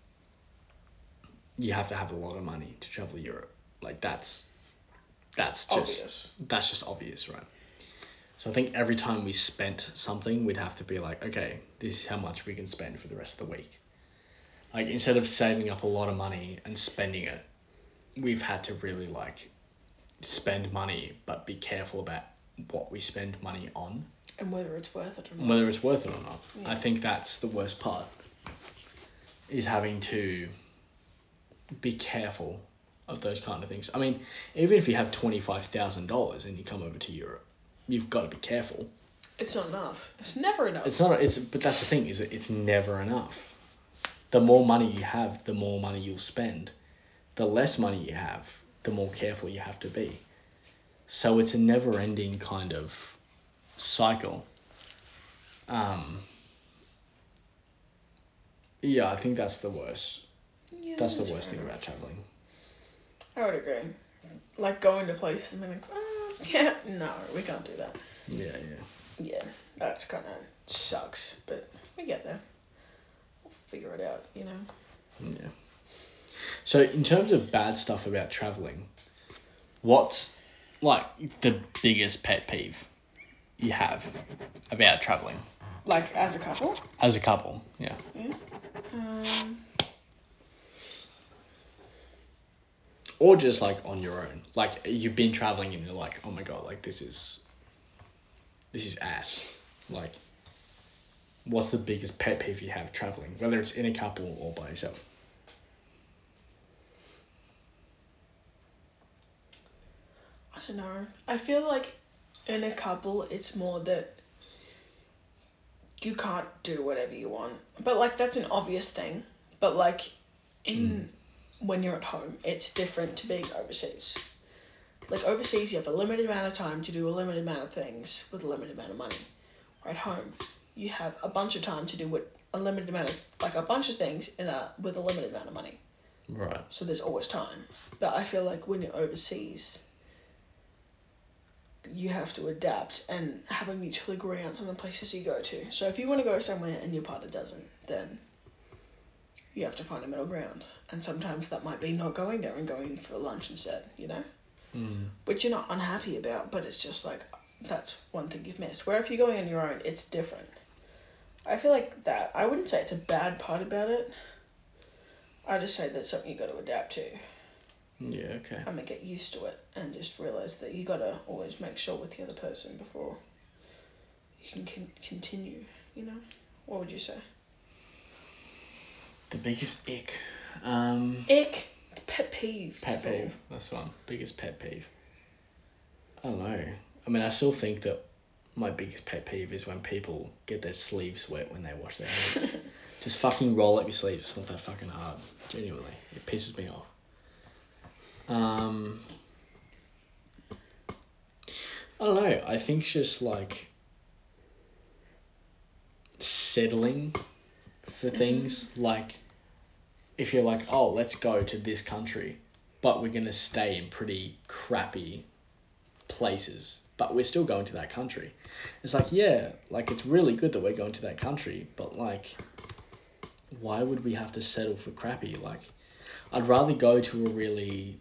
you have to have a lot of money to travel Europe. Like, that's that's just Obvious. that's just obvious, right? So I think every time we spent something, we'd have to be like, okay, this is how much we can spend for the rest of the week. Like, instead of saving up a lot of money and spending it, we've had to really like spend money, but be careful about what we spend money on. And whether it's worth it or not. Whether it's worth it or not. Yeah. I think that's the worst part. Is having to be careful of those kind of things. I mean, even if you have twenty-five thousand dollars and you come over to Europe, you've got to be careful. It's not enough. It's never enough. It's not. It's but that's the thing, is that it's never enough. The more money you have, the more money you'll spend. The less money you have, the more careful you have to be. So it's a never-ending kind of cycle. Um. Yeah, I think that's the worst. Yeah, That's the that's worst fair thing enough. about traveling. I would agree. Like going to places and being like, oh, yeah, no, we can't do that. Yeah, yeah. Yeah, that's kind of sucks, but we get there. We'll figure it out, you know. Yeah. So in terms of bad stuff about traveling, what's like the biggest pet peeve you have about traveling Like as a couple. as a couple? Yeah. Yeah. Um. Or just like on your own. Like you've been traveling and you're like, oh my god, like this is this is ass. Like, what's the biggest pet peeve you have traveling, whether it's in a couple or by yourself? I don't know. I feel like in a couple, it's more that you can't do whatever you want. But like that's an obvious thing. But like in when you're at home, it's different to being overseas. Like overseas, you have a limited amount of time to do a limited amount of things with a limited amount of money. Or at home, you have a bunch of time to do what a limited amount of like a bunch of things in a with a limited amount of money. Right. So there's always time. But I feel like when you're overseas, you have to adapt and have a mutual agreement on the places you go to. So if you want to go somewhere and your partner doesn't, then you have to find a middle ground. And sometimes that might be not going there and going for lunch instead, you know? Mm. Which you're not unhappy about, but it's just like, that's one thing you've missed. Where if you're going on your own, it's different. I feel like that, I wouldn't say it's a bad part about it. I just say that's something you got to adapt to. Yeah, okay. I'm gonna get used to it and just realize that you gotta always make sure with the other person before you can con- continue, you know? What would you say? The biggest ick. Um, Ick. Pet peeve. Pet Phil. peeve. That's one. Biggest pet peeve. I don't know. I mean, I still think that my biggest pet peeve is when people get their sleeves wet when they wash their hands. Just fucking roll up your sleeves. It's not that fucking hard. Genuinely. It pisses me off. Um, I don't know. I think just like settling for things. Like if you're like, oh, let's go to this country, but we're gonna stay in pretty crappy places, but we're still going to that country. It's like, yeah, like it's really good that we're going to that country, but like, why would we have to settle for crappy? Like, I'd rather go to a really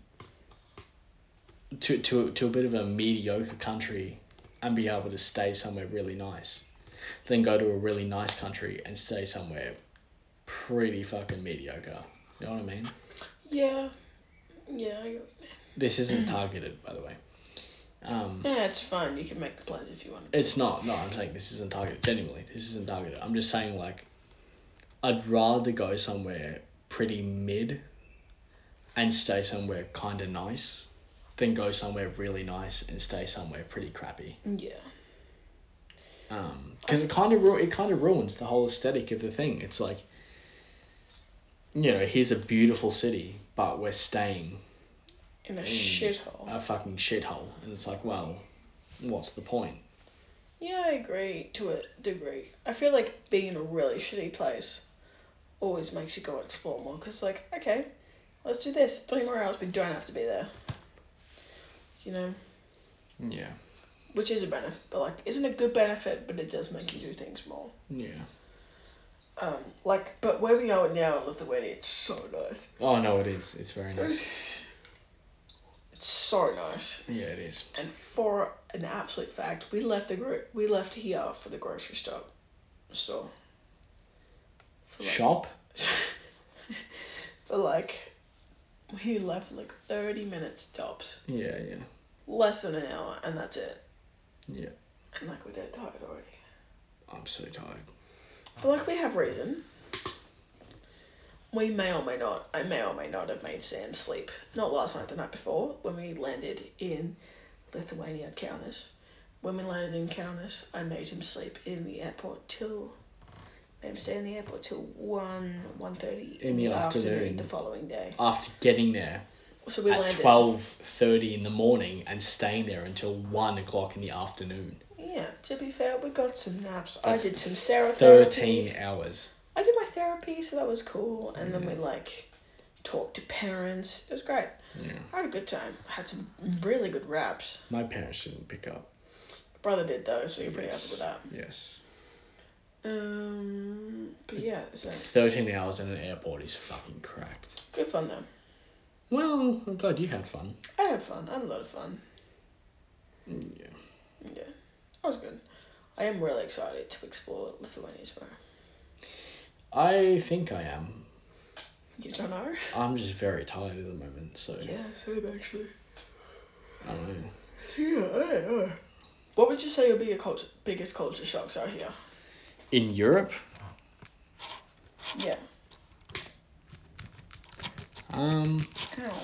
to to to a bit of a mediocre country and be able to stay somewhere really nice than go to a really nice country and stay somewhere pretty fucking mediocre. You know what I mean? Yeah. Yeah. I, This isn't targeted, by the way. Um, yeah, it's fine. You can make the plans if you want to. It's not. No, I'm saying this isn't targeted. Genuinely, this isn't targeted. I'm just saying, like, I'd rather go somewhere pretty mid and stay somewhere kind of nice than go somewhere really nice and stay somewhere pretty crappy. Yeah. Um, because it kind of ru- it kind of ruins the whole aesthetic of the thing. It's like, you know, here's a beautiful city, but we're staying In a in shithole. a fucking shithole, and it's like, well, what's the point? Yeah, I agree to a degree. I feel like being in a really shitty place always makes you go explore more. Because, like, okay, let's do this. Three more hours, we don't have to be there. You know? Yeah. Which is a benefit, but, like, isn't a good benefit, but it does make you do things more. Yeah. Um, like, but where we are now in Lithuania, it's so nice. Oh no, it is. It's very nice. It's so nice. Yeah, it is. And for an absolute fact, we left the gro- we left here for the grocery store. Store. For like, Shop? for like, we left like thirty minutes tops. Yeah, yeah. Less than an hour, and that's it. Yeah. And like we're dead tired already. I'm so tired. But like we have reason. We may or may not, I may or may not have made Sam sleep. Not last night, the night before, when we landed in Lithuania, Kaunas. When we landed in Kaunas, I made him sleep in the airport till, made him stay in the airport till one, one thirty in, in the, the afternoon, afternoon the following day. After getting there so we at landed twelve thirty in the morning and staying there until one o'clock in the afternoon. Yeah, to be fair, we got some naps. That's I did some Sarah thirteen therapy. hours. I did my therapy, so that was cool. And yeah. then we, like, talked to parents. It was great. Yeah. I had a good time. I had some really good raps. My parents didn't pick up. Brother did, though, so you're yes. pretty happy with that. Yes. Um, but yeah, so... thirteen hours in an airport is fucking cracked. Good fun, though. Well, I'm glad you had fun. I had fun. I had a lot of fun. Yeah. Yeah. That was good. I am really excited to explore Lithuania tomorrow. I think I am. You don't know? I'm just very tired at the moment, so... Yeah, same actually. I don't know. Yeah, yeah, yeah. What would you say your bigger culture, biggest culture shocks are here? In Europe? Yeah. Um... Ow.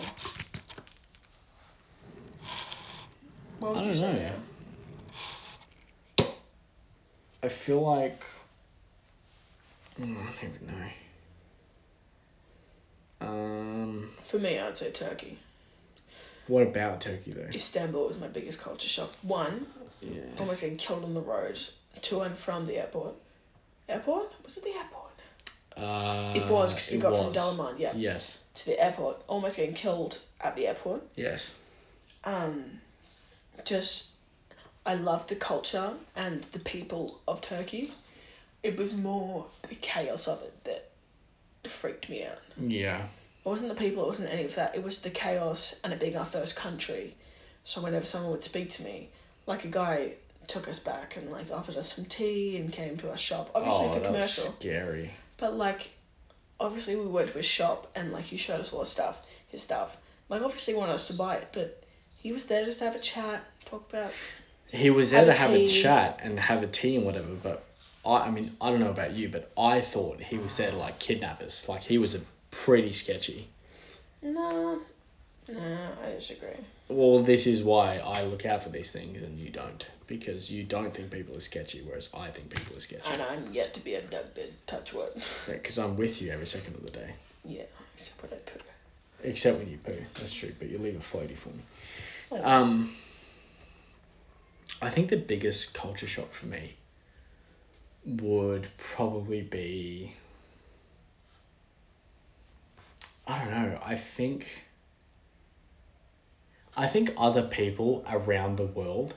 What would I you don't say know. here? I feel like... I don't even know. Um, For me, I'd say Turkey. What about Turkey, though? Istanbul was my biggest culture shock. One, yeah. almost getting killed on the road to and from the airport. Airport? Was it the airport? Uh, it was, because we got was. from Dalaman, yeah. Yes. To the airport. Almost getting killed at the airport. Yes. Um, just, I love the culture and the people of Turkey. It was more the chaos of it that freaked me out. Yeah. It wasn't the people, it wasn't any of that. It was the chaos and it being our first country. So whenever someone would speak to me, like a guy took us back and like offered us some tea and came to our shop. Obviously oh, for that commercial. Was scary. But like, obviously we went to his shop and like he showed us all his stuff, his stuff. Like obviously he wanted us to buy it, but he was there just to have a chat, talk about. He was there to a have tea. a chat and have a tea and whatever, but I, I mean, I don't know about you, but I thought he was there to like kidnap us. Like he was a pretty sketchy. No, no, I disagree. Well, this is why I look out for these things and you don't. Because you don't think people are sketchy, whereas I think people are sketchy. And I'm yet to be abducted, touch wood. Yeah, because I'm with you every second of the day. Yeah, except when I poo. Except when you poo, that's true, but you leave a floaty for me. Always. Um, I think the biggest culture shock for me would probably be... I don't know, I think... I think other people around the world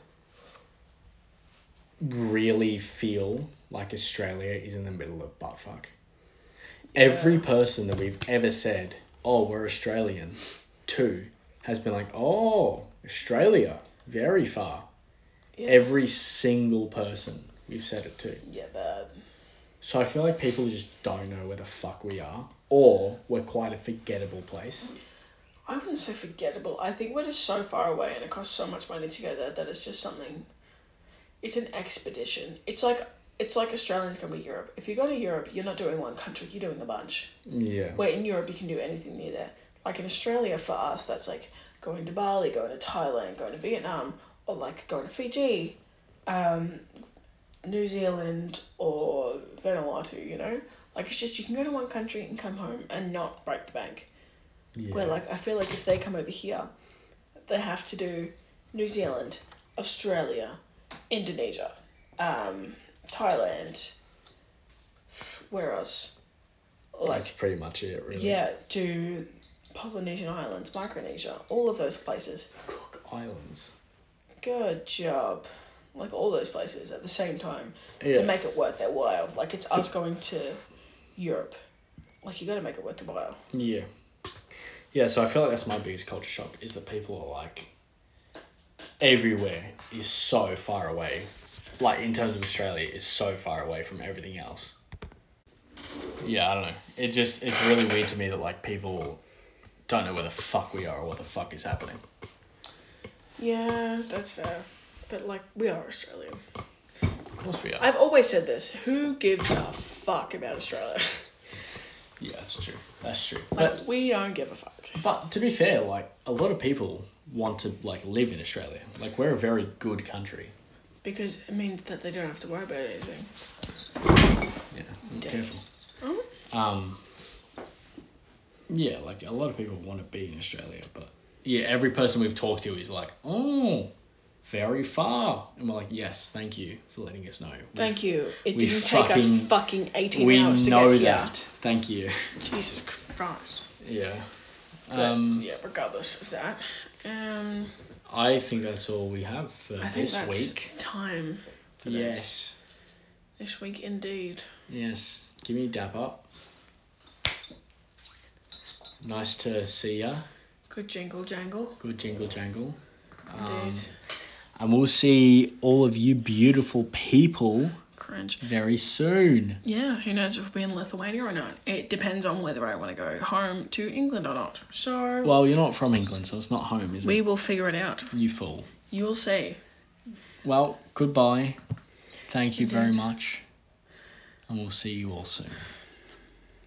really feel like Australia is in the middle of buttfuck. Yeah. Every person that we've ever said, oh, we're Australian, to, has been like, oh, Australia, very far. Yeah. Every single person we've said it to. Yeah, bad. So I feel like people just don't know where the fuck we are, or we're quite a forgettable place. I wouldn't say forgettable. I think we're just so far away and it costs so much money to go there that it's just something... It's an expedition. It's like it's like Australians come to Europe. If you go to Europe, you're not doing one country, you're doing a bunch. Yeah. Where in Europe, you can do anything near there. Like in Australia, for us, that's like going to Bali, going to Thailand, going to Vietnam, or like going to Fiji, um, New Zealand, or Vanuatu, you know? Like it's just, you can go to one country and come home and not break the bank. Yeah. Where like, I feel like if they come over here, they have to do New Zealand, Australia, Indonesia, um, Thailand, where else? Like, that's pretty much it, really. Yeah, to Polynesian Islands, Micronesia, all of those places. Cook Islands. Good job. Like all those places at the same time yeah. to make it worth their while. Like it's us going to Europe. Like you got to make it worth the while. Yeah. Yeah, so I feel like that's my biggest culture shock is that people are like, everywhere is so far away. Like in terms of Australia, is so far away from everything else. Yeah, I don't know. It just, it's really weird to me that like people don't know where the fuck we are or what the fuck is happening. Yeah, that's fair. But, like, we are Australian. Of course we are. I've always said this. Who gives a fuck about Australia? Yeah, that's true. That's true. Like, But we don't give a fuck. but to be fair, like a lot of people want to like live in Australia. Like we're a very good country. Because it means that they don't have to worry about anything. Yeah, be Damn. careful. Oh. Um. Yeah, like a lot of people want to be in Australia, but yeah, every person we've talked to is like, oh, very far, and we're like, yes, thank you for letting us know. Thank We've- you. It we didn't take us fucking- fucking eighteen We hours to know get here. that. Thank you. Jesus Christ. Yeah. But, Um. yeah, regardless of that. Um, I think that's all we have for I think this that's week. time for this. Yes. This week indeed. Yes. Give me a dap up. Nice to see ya. Good jingle jangle. Good jingle jangle. Um, Indeed. and we'll see all of you beautiful people Cringe. very soon. Yeah, who knows if we'll be in Lithuania or not. It depends on whether I want to go home to England or not. So Well, you're not from England, so it's not home, is we it? will figure it out. You fool. You'll see. Well, goodbye. Thank you very Indeed. much. And we'll see you all soon.